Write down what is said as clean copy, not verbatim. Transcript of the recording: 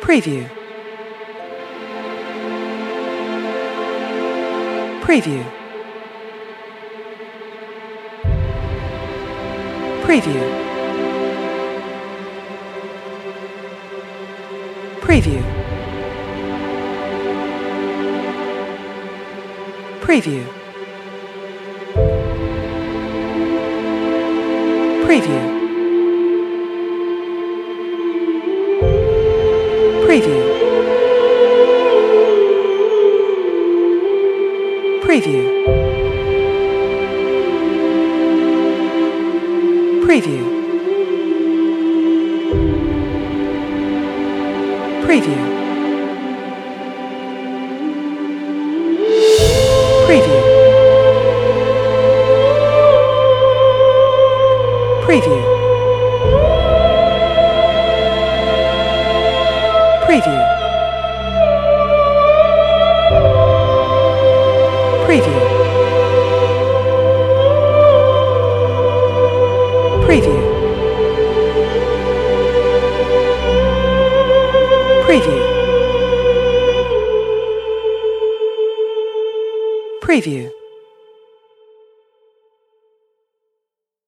Preview. Preview. Preview. Preview. Preview. Preview. Preview. Preview. Preview. Preview. Preview. Preview. Preview. Preview. Preview. Preview. Preview.